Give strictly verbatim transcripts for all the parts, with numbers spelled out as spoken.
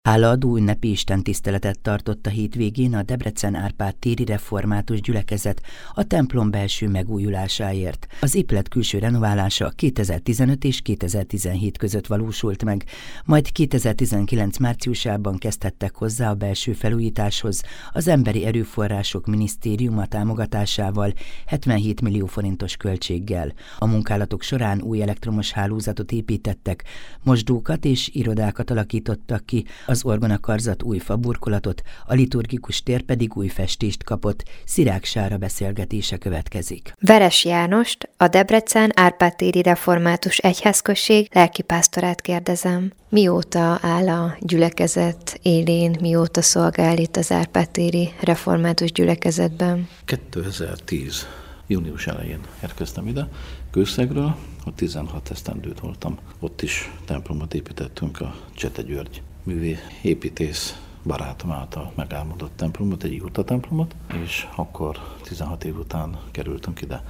Hálaadó ünnepi istentiszteletet tartott a hétvégén a Debrecen Árpád téri református gyülekezet a templom belső megújulásáért. Az épület külső renoválása kétezer-tizenöt és kétezer-tizenhét között valósult meg, majd kétezer-tizenkilenc márciusában kezdtek hozzá a belső felújításhoz az Emberi Erőforrások Minisztériuma támogatásával hetvenhét millió forintos költséggel. A munkálatok során új elektromos hálózatot építettek, mosdókat és irodákat alakítottak ki, az orgonakarzat új faburkolatot, a liturgikus tér pedig új festést kapott. Szirák Sára beszélgetése következik. Veres Jánost, a Debrecen Árpád téri református egyházközség lelkipásztorát kérdezem. Mióta áll a gyülekezet élén, mióta szolgál itt az Árpád téri református gyülekezetben? kétezer-tíz június elején érkeztem ide, Kőszegről, ott tizenhat esztendőt voltam. Ott is templomot építettünk, a Csete György művé építész barátom által megálmodott templomot, egy ihuta templomot, és akkor tizenhat év után kerültünk ide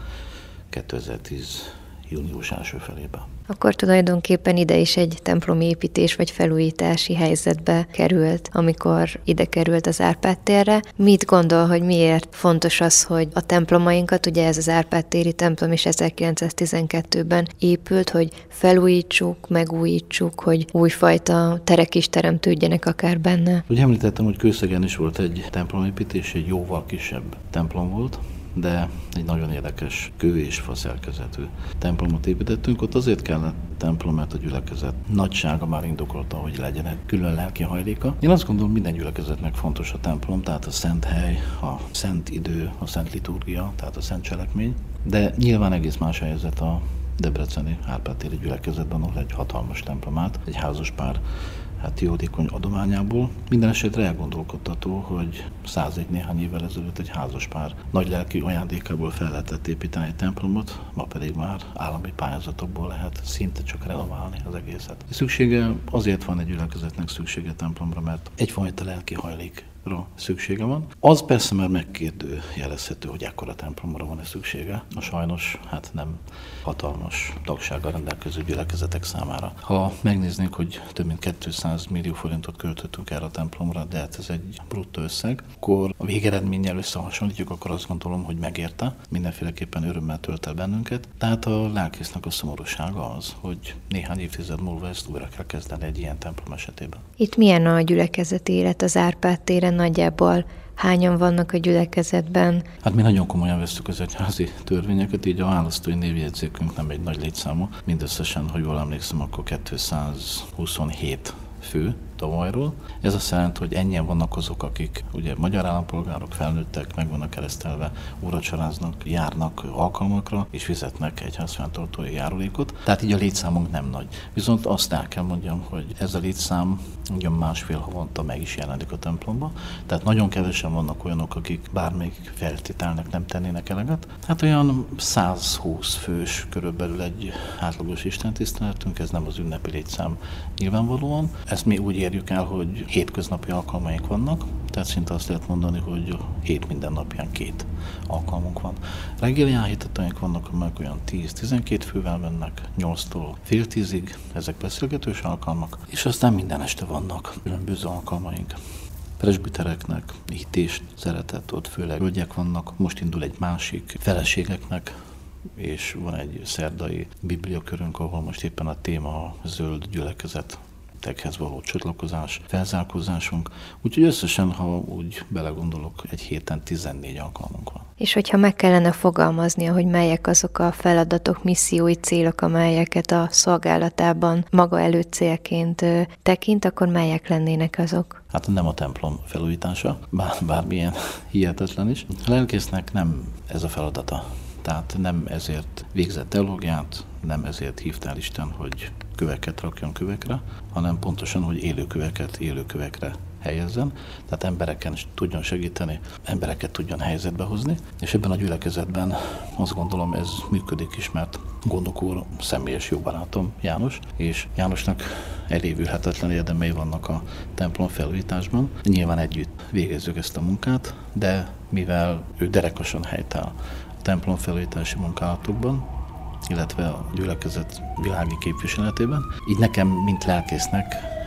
kétezer-tíz június első felébe. Akkor tulajdonképpen ide is egy templomi építés vagy felújítási helyzetbe került, amikor ide került az Árpád térre. Mit gondol, hogy miért fontos az, hogy a templomainkat, ugye ez az Árpád téri templom is ezerkilencszáztizenkettőben épült, hogy felújítsuk, megújítsuk, hogy újfajta terek is teremtődjenek akár benne? Ugye említettem, hogy Kőszegen is volt egy templomépítés, egy jóval kisebb templom volt, de egy nagyon érdekes kő és fa szerkezetű templomot építettünk. Ott azért kellett templom, mert a gyülekezet nagysága már indokolta, hogy legyen egy külön lelki hajléka. Én azt gondolom, minden gyülekezetnek fontos a templom, tehát a szent hely, a szent idő, a szent liturgia, tehát a szent cselekmény, de nyilván egész más helyzet a debreceni Árpád téri gyülekezetben, ahol egy hatalmas templom állt, egy házaspár hát jótékony adományából. Minden esetre elgondolkodtató, hogy százegy néhány évvel ezelőtt egy házaspár nagy lelki ajándékából fel lehetett építeni egy templomot, ma pedig már állami pályázatokból lehet szinte csak renoválni az egészet. Szüksége azért van egy gyülekezetnek szüksége templomra, mert egyfajta lelki hajlék szüksége van. Az persze már megkérdőjelezhető, hogy ekkora templomra van-e szüksége. A sajnos hát nem hatalmas tagsággal rendelkező gyülekezetek számára. Ha megnéznénk, hogy több mint kétszáz millió forintot költöttünk erre a templomra, de hát ez egy bruttó összeg, akkor a végeredménnyel összehasonlítjuk, akkor azt gondolom, hogy megérte. Mindenféleképpen örömmel tölt el bennünket. Tehát a lelkésznek a szomorúsága az, hogy néhány évtized múlva ezt újra kell kezdeni egy ilyen templom esetében. Itt milyen a gyülekezeti élet az Árpád téren? Nagyjából hányan vannak a gyülekezetben? Hát mi nagyon komolyan vesszük az egyházi törvényeket, így a választói névjegyzékünk nem egy nagy létszámú. Mindösszesen, hogy jól emlékszem, akkor kétszázhuszonhét fő tavalyról. Ez azt jelenti, hogy ennyien vannak azok, akik ugye magyar állampolgárok, felnőttek, meg vannak keresztelve, úracsoráznak, járnak alkalmakra, és fizetnek egyházfenntartói járulékot. Tehát így a létszámunk nem nagy. Viszont azt el kell mondjam, hogy ez a létszám ugyan másfél havonta meg is jelenik a templomba. Tehát nagyon kevesen vannak olyanok, akik bármelyik feltételnek nem tennének eleget. Hát olyan százhúsz fős körülbelül egy átlagos istentiszteletünk, ez nem az ünnepi létszám nyilvánvalóan. Ezt mi úgy érjük el, hogy hétköznapi alkalmaink vannak, tehát szinte azt lehet mondani, hogy hét minden napján két alkalmunk van. Reggeli áhítatóink vannak, amelyek olyan tíz-tizenkét fővel mennek, nyolctól fél tízig, ezek beszélgetős alkalmak, és aztán minden este vannak különböző alkalmaink. Presbitereknek, hitést, szeretet, ott főleg hölgyek vannak, most indul egy másik, feleségeknek, és van egy szerdai bibliakörünk, ahol most éppen a téma a zöld gyülekezet, tekhez való csatlakozás, felzárkózásunk. Úgyhogy összesen, ha úgy belegondolok, egy héten tizennégy alkalmunk van. És hogyha meg kellene fogalmaznia, hogy melyek azok a feladatok, missziói célok, amelyeket a szolgálatában maga előtt célként tekint, akkor melyek lennének azok? Hát nem a templom felújítása, bár, bármilyen hihetetlen is. A lelkésznek nem ez a feladata. Tehát nem ezért végzett teológiát, nem ezért hívta el Isten, hogy köveket rakjon kövekre, hanem pontosan, hogy élő köveket élő kövekre helyezzen, tehát embereken tudjon segíteni, embereket tudjon helyzetbe hozni, és ebben a gyülekezetben azt gondolom ez működik is, mert Gondok úr személyes jó barátom János, és Jánosnak elévülhetetlen érdemei vannak a templom felújításban. Nyilván együtt végezzük ezt a munkát, de mivel ő derekasan helytáll a templom felújítási munkálatokban, illetve a gyülekezet világi képviseletében, így nekem, mint lelkésznek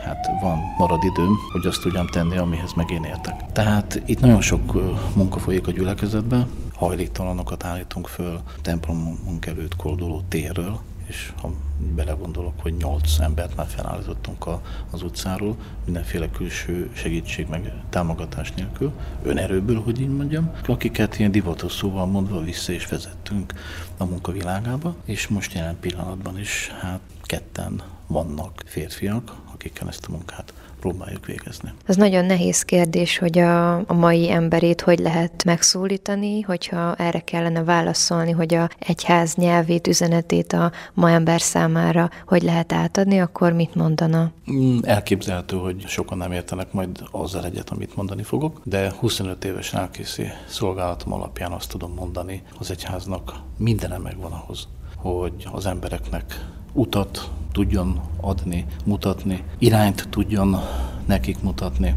hát van marad időm, hogy azt tudjam tenni, amihez meg én értek. Tehát itt nagyon sok munka folyik a gyülekezetben, hajléktalanokat állítunk föl templomunk előtt kolduló térről, és ha belegondolok, hogy nyolc embert már felállítottunk a, az utcáról, mindenféle külső segítség meg támogatás nélkül, önerőből, hogy így mondjam, akiket ilyen divatos szóval mondva vissza is vezettünk a munkavilágába, és most jelen pillanatban is hát ketten vannak férfiak, akikkel ezt a munkát próbáljuk végezni. Ez nagyon nehéz kérdés, hogy a, a mai emberét hogy lehet megszólítani, hogyha erre kellene válaszolni, hogy a egyház nyelvét, üzenetét a ma ember számára hogy lehet átadni, akkor mit mondana? Elképzelhető, hogy sokan nem értenek majd azzal egyet, amit mondani fogok, de huszonöt éves lelkészi szolgálatom alapján azt tudom mondani, az egyháznak mindene megvan ahhoz, hogy az embereknek utat tudjon adni, mutatni, irányt tudjon nekik mutatni.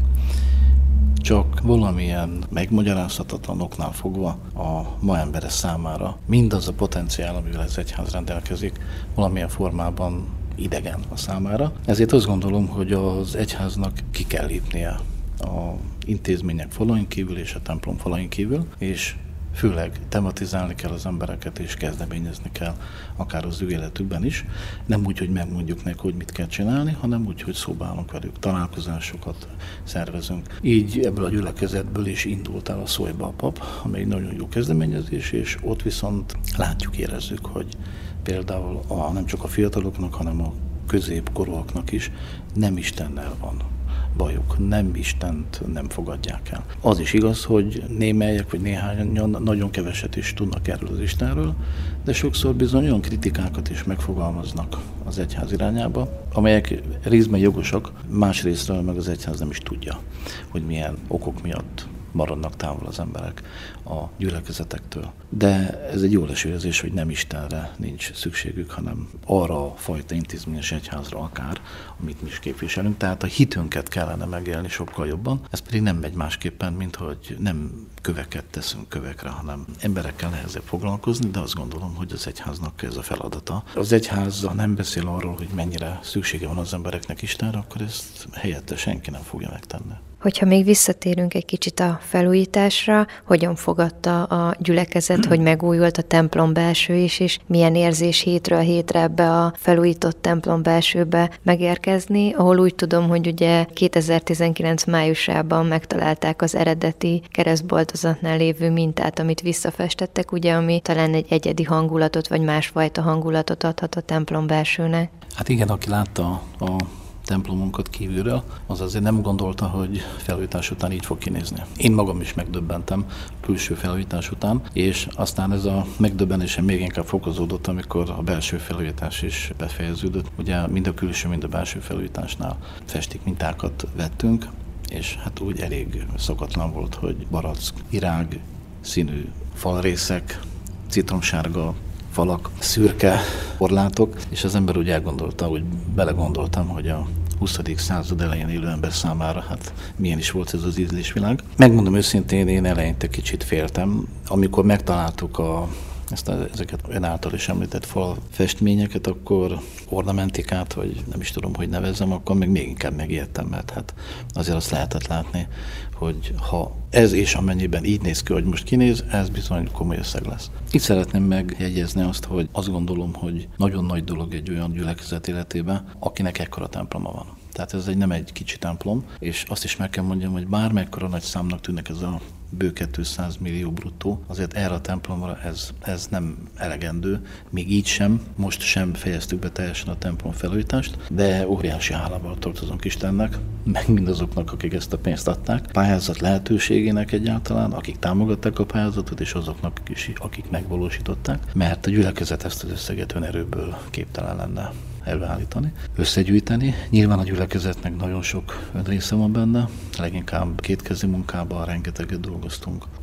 Csak valamilyen megmagyarázhatatlan oknál fogva a ma embere számára mindaz a potenciál, amivel ez egyház rendelkezik, valamilyen formában idegen a számára. Ezért azt gondolom, hogy az egyháznak ki kell lépnie az intézmények falain kívül és a templom falain kívül, és főleg tematizálni kell az embereket, és kezdeményezni kell, akár az ő életükben is. Nem úgy, hogy megmondjuk neki, hogy mit kell csinálni, hanem úgy, hogy szóba állunk velük, találkozásokat szervezünk. Így ebből a gyülekezetből is indult el a Szólj be a pap, amely egy nagyon jó kezdeményezés, és ott viszont látjuk, érezzük, hogy például a, nem csak a fiataloknak, hanem a középkorúaknak is nem Istennel van bajuk, nem Istent nem fogadják el. Az is igaz, hogy némelyek vagy néhányan nagyon keveset is tudnak erről az Istenről, de sokszor bizony olyan kritikákat is megfogalmaznak az egyház irányába, amelyek részben jogosak, másrésztről meg az egyház nem is tudja, hogy milyen okok miatt maradnak távol az emberek a gyülekezetektől. De ez egy jó lesőzés, hogy nem Istenre nincs szükségük, hanem arra a fajta intézményes egyházra akár, amit mi is képviselünk. Tehát a hitünket kellene megélni sokkal jobban. Ez pedig nem megy másképpen, mint hogy nem köveket teszünk kövekre, hanem emberekkel nehezebb foglalkozni, de azt gondolom, hogy az egyháznak ez a feladata. Az egyház nem beszél arról, hogy mennyire szüksége van az embereknek Istenre, akkor ezt helyette senki nem fogja megtenni. Hogyha még visszatérünk egy kicsit a felújításra, hogyan fogadta a gyülekezet, hogy megújult a templom belső is, és milyen érzés hétről hétre ebbe a felújított templom belsőbe megérkezni, ahol úgy tudom, hogy ugye kétezer-tizenkilenc májusában megtalálták az eredeti keresztboltozatnál lévő mintát, amit visszafestettek, ugye, ami talán egy egyedi hangulatot, vagy másfajta hangulatot adhat a templom belsőnek. Hát igen, aki látta a templomunkat kívülről, az azért nem gondolta, hogy felújítás után így fog kinézni. Én magam is megdöbbentem külső felújítás után, és aztán ez a megdöbbenésem még inkább fokozódott, amikor a belső felújítás is befejeződött. Ugye mind a külső, mind a belső felújításnál festék mintákat vettünk, és hát úgy elég szokatlan volt, hogy barack, virág színű falrészek, citromsárga falak, szürke korlátok, és az ember úgy elgondolta, úgy belegondoltam, hogy a huszadik század elején élő ember számára, hát milyen is volt ez az ízlésvilág. Megmondom őszintén, én eleinte kicsit féltem, amikor megtaláltuk a ezt a, ezeket ön által is említett falfestményeket, akkor ornamentikát, vagy nem is tudom, hogy nevezzem, akkor meg még inkább megijedtem, mert hát azért azt lehetett látni, hogy ha ez és amennyiben így néz ki, hogy most kinéz, ez bizony komoly összeg lesz. Itt szeretném megjegyezni azt, hogy azt gondolom, hogy nagyon nagy dolog egy olyan gyülekezet életében, akinek ekkora temploma van. Tehát ez egy nem egy kicsi templom, és azt is meg kell mondjam, hogy bármekkora nagy számnak tűnik ez a bő kétszáz millió bruttó, azért erre a templomra ez, ez nem elegendő, még így sem, most sem fejeztük be teljesen a templom felújítást, de óriási hálával tartozunk Istennek, meg mindazoknak, akik ezt a pénzt adták, pályázat lehetőségének egyáltalán, akik támogatták a pályázatot, és azoknak is, akik megvalósították, mert a gyülekezet ezt az összeget önerőből képtelen lenne előállítani, összegyűjteni. Nyilván a gyülekezetnek nagyon sok önrésze van benne, leginkább kétkezi munkában rengeteget dolgoztunk.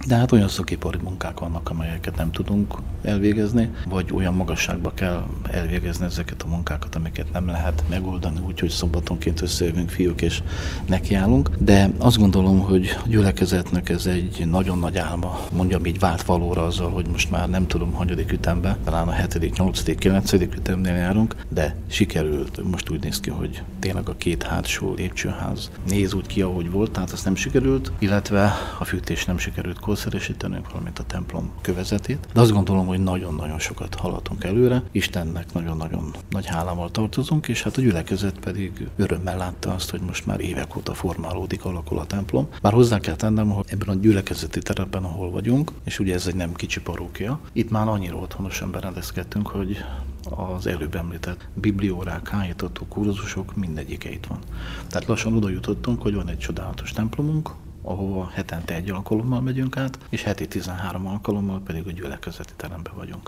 de hát olyan szakipari munkák vannak, amelyeket nem tudunk elvégezni, vagy olyan magasságba kell elvégezni ezeket a munkákat, amiket nem lehet megoldani, úgyhogy szombatonként összejövünk fiúk és nekiállunk. De azt gondolom, hogy a gyülekezetnek ez egy nagyon nagy álma, mondjam így, vált valóra azzal, hogy most már nem tudom, hanyadik ütemben, talán a hetedik, nyolcadik, kilencedik ütemnél járunk, de sikerült. Most úgy néz ki, hogy tényleg a két hátsó lépcsőház néz úgy ki, ahogy volt, tehát azt nem sikerült, illetve a fűtés nem sikerült korszerűsítenünk, valamint a templom kövezetét. De azt gondolom, hogy nagyon-nagyon sokat haladtunk előre, Istennek nagyon-nagyon nagy hálámmal tartozunk, és hát a gyülekezet pedig örömmel látta azt, hogy most már évek óta formálódik, alakul a templom. Bár hozzá kell tennem, hogy ebben a gyülekezeti terepben, ahol vagyunk, és ugye ez egy nem kicsi parókia, itt már annyira otthonosan berendezkedtünk, hogy az előbb említett bibliórák, hájtató kurzusok mindegyike itt van. Tehát lassan oda jutottunk, hogy van egy csodálatos templomunk, ahova hetente egy alkalommal megyünk át, és heti tizenhárom alkalommal pedig a gyülekezeti teremben vagyunk.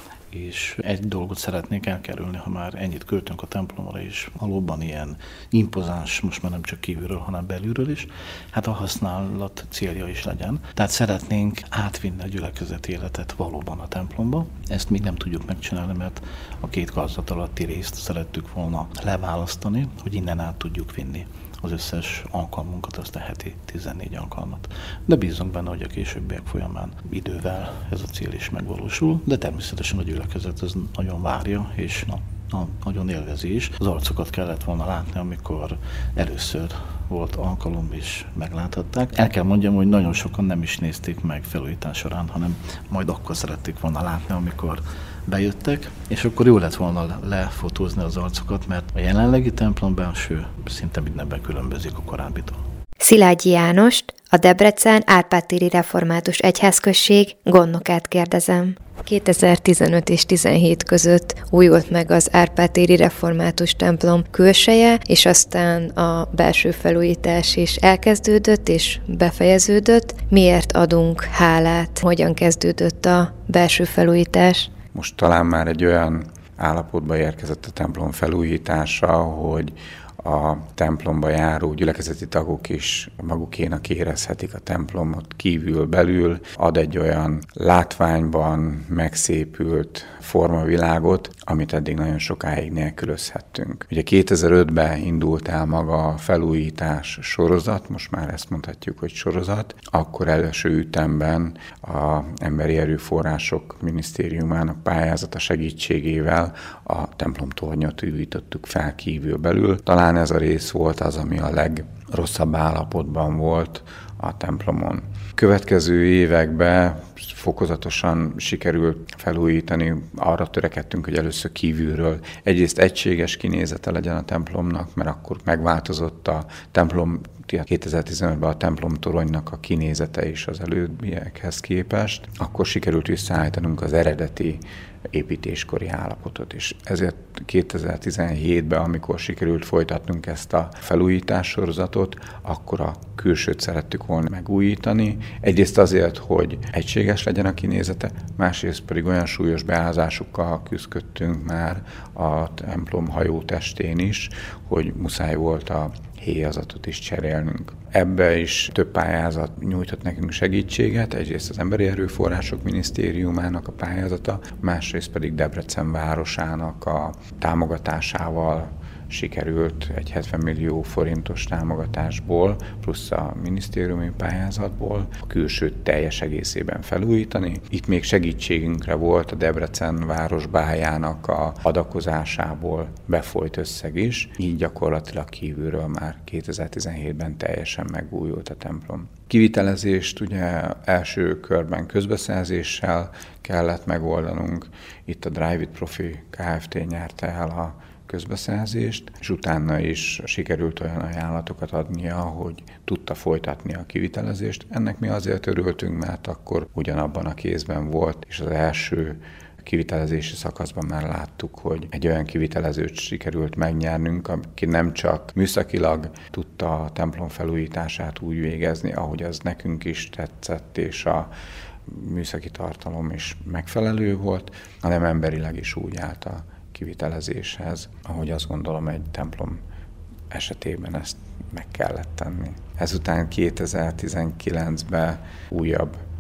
És egy dolgot szeretnék elkerülni, ha már ennyit költünk a templomra, és valóban ilyen impozáns, most már nem csak kívülről, hanem belülről is, hát a használat célja is legyen. Tehát szeretnénk átvinni a gyülekezeti életet valóban a templomba. Ezt még nem tudjuk megcsinálni, mert a két karzat alatti részt szerettük volna leválasztani, hogy innen át tudjuk vinni az összes alkalmunkat, azt a heti tizennégy alkalmat. De bízunk benne, hogy a későbbiek folyamán idővel ez a cél is megvalósul, de természetesen a gyülekezet ez nagyon várja, és na, na, nagyon élvezi is. Az arcokat kellett volna látni, amikor először volt alkalom, és megláthatták. El kell mondjam, hogy nagyon sokan nem is nézték meg felújítás során, hanem majd akkor szerették volna látni, amikor bejöttek, és akkor jó lett volna lefotózni az arcokat, mert a jelenlegi templom belső szinte mindenben különbözik a korábbitól. Szilágyi Jánost, a Debrecen Árpád-téri Református Egyházközség gondnokát kérdezem. kétezer-tizenöt és tizenhét között újult meg az Árpád-téri Református templom külseje, és aztán a belső felújítás is elkezdődött és befejeződött. Miért adunk hálát? Hogyan kezdődött a belső felújítás? Most talán már egy olyan állapotba érkezett a templom felújítása, hogy a templomba járó gyülekezeti tagok is magukénak érezhetik a templomot kívül belül, ad egy olyan látványban megszépült formavilágot, amit eddig nagyon sokáig nélkülözhettünk. Ugye kétezer-ötben indult el maga a felújítás sorozat, most már ezt mondhatjuk, hogy sorozat, akkor első ütemben az Emberi Erőforrások Minisztériumának pályázata segítségével a templomtornyot újítottuk fel kívül belül. Talán ez a rész volt az, ami a legrosszabb állapotban volt a templomon. Következő években fokozatosan sikerült felújítani, arra törekedtünk, hogy először kívülről egyrészt egységes kinézete legyen a templomnak, mert akkor megváltozott a templom, kétezer-tizenötben a templomtoronynak a kinézete is az előbbiekhez képest. Akkor sikerült visszaállítanunk az eredeti építéskori állapotot is. Ezért kétezer-tizenhétben, amikor sikerült folytatnunk ezt a felújítás sorozatot, akkor a külsőt szerettük volna megújítani. Egyrészt azért, hogy egységes legyen a kinézete, másrészt pedig olyan súlyos beázásokkal küzdöttünk már a templom hajótestén is, hogy muszáj volt a héjazatot is cserélnünk. Ebbe is több pályázat nyújtott nekünk segítséget, egyrészt az Emberi Erőforrások Minisztériumának a pályázata, másrészt pedig Debrecen városának a támogatásával sikerült egy hetven millió forintos támogatásból, plusz a minisztériumi pályázatból a külsőt teljes egészében felújítani. Itt még segítségünkre volt a Debrecen városbájának a adakozásából befolyt összeg is, így gyakorlatilag kívülről már kétezer-tizenhétben teljesen megújult a templom. Kivitelezést ugye első körben közbeszerzéssel kellett megoldanunk, itt a Drive It Profi Kft. Nyerte el a közbeszerzést, és utána is sikerült olyan ajánlatokat adnia, hogy tudta folytatni a kivitelezést. Ennek mi azért örültünk, mert akkor ugyanabban a kézben volt, és az első kivitelezési szakaszban már láttuk, hogy egy olyan kivitelezőt sikerült megnyernünk, aki nem csak műszakilag tudta a templom felújítását úgy végezni, ahogy az nekünk is tetszett, és a műszaki tartalom is megfelelő volt, hanem emberileg is úgy állt a kivitelezéshez, ahogy azt gondolom egy templom esetében ezt meg kellett tenni. Ezután kétezer-tizenkilencben újabb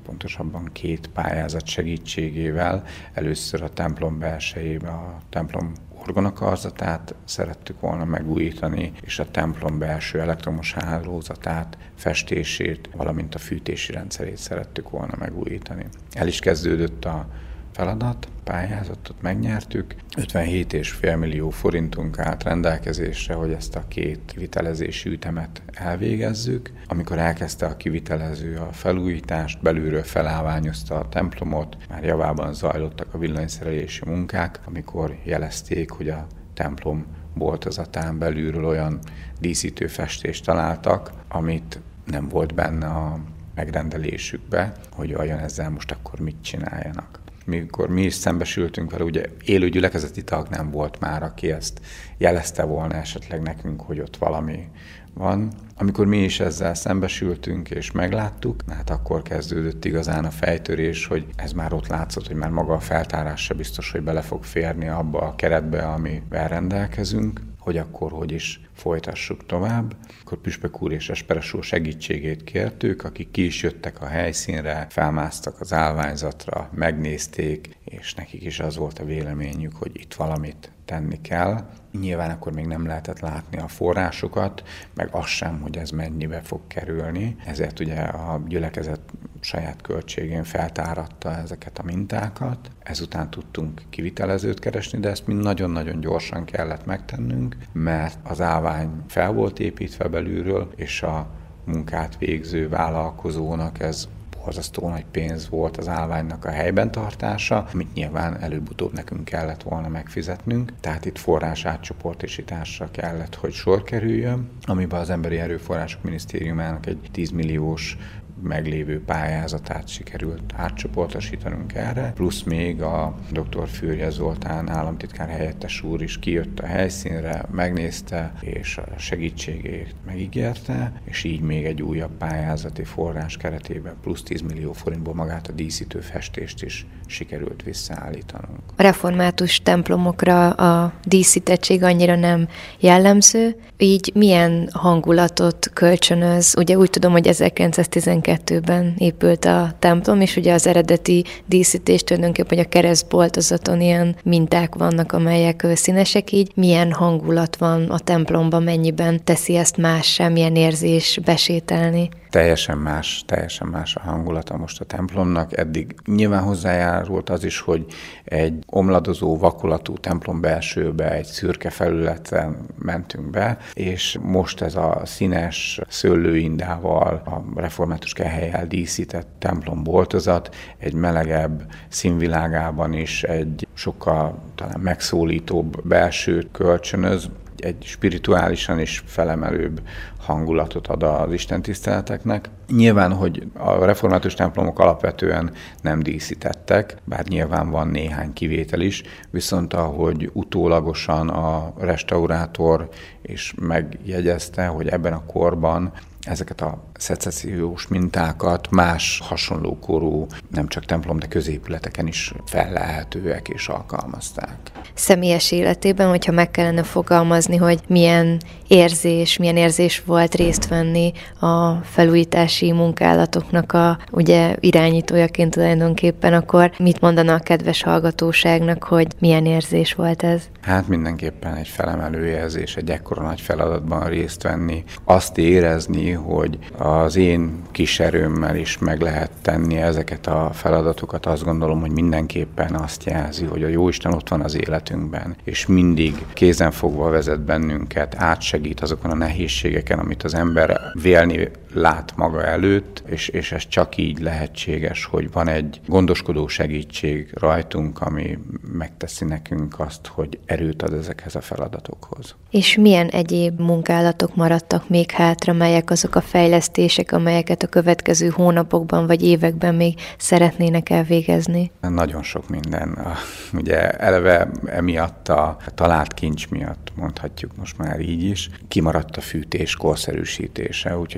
pontosabban két pályázat segítségével. Először a templom belsejébe a templom orgonakarzatát szerettük volna megújítani, és a templom belső elektromos hálózatát, festését, valamint a fűtési rendszerét szerettük volna megújítani. El is kezdődött a feladat, pályázatot megnyertük. ötvenhét egész öt millió forintunk állt rendelkezésre, hogy ezt a két kivitelezési ütemet elvégezzük. Amikor elkezdte a kivitelező a felújítást, belülről felállványozta a templomot, már javában zajlottak a villanyszerelési munkák, amikor jelezték, hogy a templom boltozatán belülről olyan díszítő festést találtak, amit nem volt benne a megrendelésükbe, hogy vajon ezzel most akkor mit csináljanak. Mikor mi is szembesültünk vele, ugye élő gyülekezeti tag nem volt már, aki ezt jelezte volna esetleg nekünk, hogy ott valami van. Amikor mi is ezzel szembesültünk és megláttuk, hát akkor kezdődött igazán a fejtörés, hogy ez már ott látszott, hogy már maga a feltárás se biztos, hogy bele fog férni abba a keretbe, amivel rendelkezünk, hogy akkor hogy is folytassuk tovább. Akkor Püspök úr és Esperes úr segítségét kértük, akik ki is jöttek a helyszínre, felmásztak az állványzatra, megnézték, és nekik is az volt a véleményük, hogy itt valamit tenni kell. Nyilván akkor még nem lehetett látni a forrásokat, meg az sem, hogy ez mennyibe fog kerülni. Ezért ugye a gyülekezet saját költségén feltáratta ezeket a mintákat. Ezután tudtunk kivitelezőt keresni, de ezt mind nagyon-nagyon gyorsan kellett megtennünk, mert az állvány fel volt építve belülről, és a munkát végző vállalkozónak ez borzasztó nagy pénz volt az állványnak a helyben tartása, amit nyilván előbb-utóbb nekünk kellett volna megfizetnünk. Tehát itt forrás átcsoportosításra kellett, hogy sor kerüljön, amiben az Emberi Erőforrások Minisztériumának egy tíz milliós meglévő pályázatát sikerült átcsoportosítanunk erre, plusz még a dr. Fürje Zoltán államtitkár helyettes úr is kijött a helyszínre, megnézte, és a segítségét megígérte, és így még egy újabb pályázati forrás keretében plusz tíz millió forintból magát a díszítő festést is sikerült visszaállítanunk. A református templomokra a díszítettség annyira nem jellemző, így milyen hangulatot kölcsönöz? Ugye úgy tudom, hogy ezerkilencszáztizenkettőben épült a templom, és ugye az eredeti díszítés tulajdonképpen, hogy a keresztboltozaton ilyen minták vannak, amelyek színesek, így milyen hangulat van a templomban, mennyiben teszi ezt mássá, milyen érzés besétálni? Teljesen más, teljesen más a hangulata most a templomnak. Eddig nyilván hozzájárult az is, hogy egy omladozó, vakolatú templom belsőbe egy szürke felületen mentünk be, és most ez a színes szőlőindával, a református kehelyel díszített templomboltozat egy melegebb színvilágában is egy sokkal talán megszólítóbb belsőt kölcsönöz, egy spirituálisan is felemelőbb hangulatot ad az istentiszteleteknek. Nyilván, hogy a református templomok alapvetően nem díszítettek, bár nyilván van néhány kivétel is, viszont ahogy utólagosan a restaurátor is megjegyezte, hogy ebben a korban ezeket a szecessziós mintákat más hasonló korú, nem csak templom, de középületeken is fellelhetőek és alkalmazták. Személyes életében, hogyha meg kellene fogalmazni, hogy milyen érzés, milyen érzés volt részt venni a felújítási munkálatoknak a ugye irányítójaként tulajdonképpen, akkor mit mondana a kedves hallgatóságnak, hogy milyen érzés volt ez? Hát mindenképpen egy felemelő érzés, egy ekkora nagy feladatban részt venni, azt érezni, hogy az én kis erőmmel is meg lehet tenni ezeket a feladatokat, azt gondolom, hogy mindenképpen azt jelzi, hogy a Jóisten ott van az életünkben, és mindig kézenfogva vezet bennünket, átsegít azokon a nehézségeken, amit az ember vélni lát maga előtt, és, és ez csak így lehetséges, hogy van egy gondoskodó segítség rajtunk, ami megteszi nekünk azt, hogy erőt ad ezekhez a feladatokhoz. És milyen egyéb munkálatok maradtak még hátra, melyek azok a fejlesztések, amelyeket a következő hónapokban vagy években még szeretnének elvégezni? Nagyon sok minden. Ugye eleve emiatt a talált kincs miatt, mondhatjuk most már így is, kimaradt a fűtés korszerűsítése, úgyhogy sajnos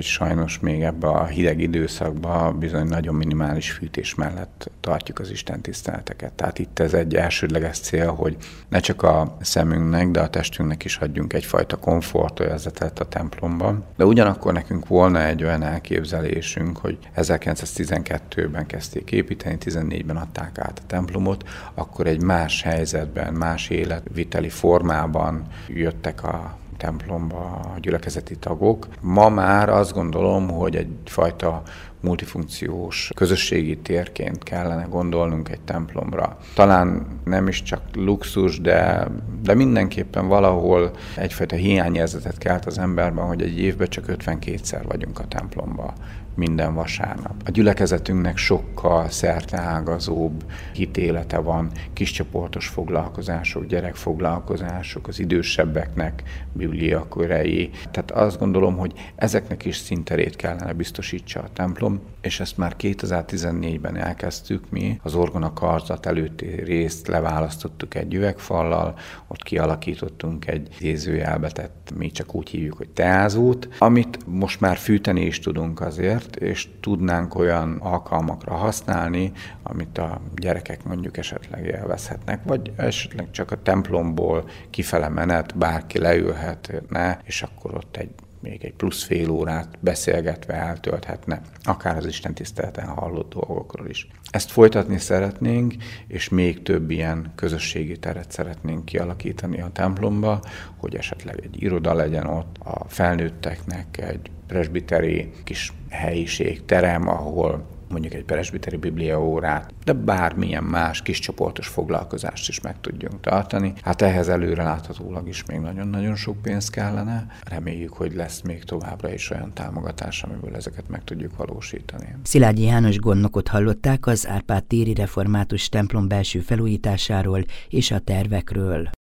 sajnos még ebbe a hideg időszakban bizony nagyon minimális fűtés mellett tartjuk az istentiszteleteket. Tehát itt ez egy elsődleges cél, hogy ne csak a szemünknek, de a testünknek is adjunk egyfajta komfortölvezetet a templomban. De ugyanakkor nekünk volna egy olyan elképzelésünk, hogy ezerkilencszáztizenkettőben kezdték építeni, tizennégyben adták át a templomot, akkor egy más helyzetben, más életviteli formában jöttek a templomba a gyülekezeti tagok. Ma már azt gondolom, hogy egyfajta multifunkciós közösségi térként kellene gondolnunk egy templomra. Talán nem is csak luxus, de, de mindenképpen valahol egyfajta hiányérzetet kelt az emberben, hogy egy évben csak ötvenkétszer vagyunk a templomba minden vasárnap. A gyülekezetünknek sokkal szerteágazóbb hitélete van, kiscsoportos foglalkozások, gyerekfoglalkozások, az idősebbeknek bibliakörei. Tehát azt gondolom, hogy ezeknek is szinterét kellene biztosítsa a templom, és ezt már kétezer-tizennégyben elkezdtük mi. Az orgona karzat előtti részt leválasztottuk egy üvegfallal, ott kialakítottunk egy idézőjelbe tett, mi csak úgy hívjuk, hogy teázót, amit most már fűteni is tudunk azért, és tudnánk olyan alkalmakra használni, amit a gyerekek mondjuk esetleg élvezhetnek, vagy esetleg csak a templomból kifele menet, bárki leülhetne, és akkor ott egy még egy plusz fél órát beszélgetve eltölthetne, akár az istentiszteleten hallott dolgokról is. Ezt folytatni szeretnénk, és még több ilyen közösségi teret szeretnénk kialakítani a templomba, hogy esetleg egy iroda legyen ott, a felnőtteknek egy presbiteri kis helyiség, terem, ahol mondjuk egy presbiteri bibliaórát, de bármilyen más kiscsoportos foglalkozást is meg tudjunk tartani. Hát ehhez előreláthatólag is még nagyon-nagyon sok pénz kellene. Reméljük, hogy lesz még továbbra is olyan támogatás, amiből ezeket meg tudjuk valósítani. Szilágyi János gondnokot hallották az Árpád téri református templom belső felújításáról és a tervekről.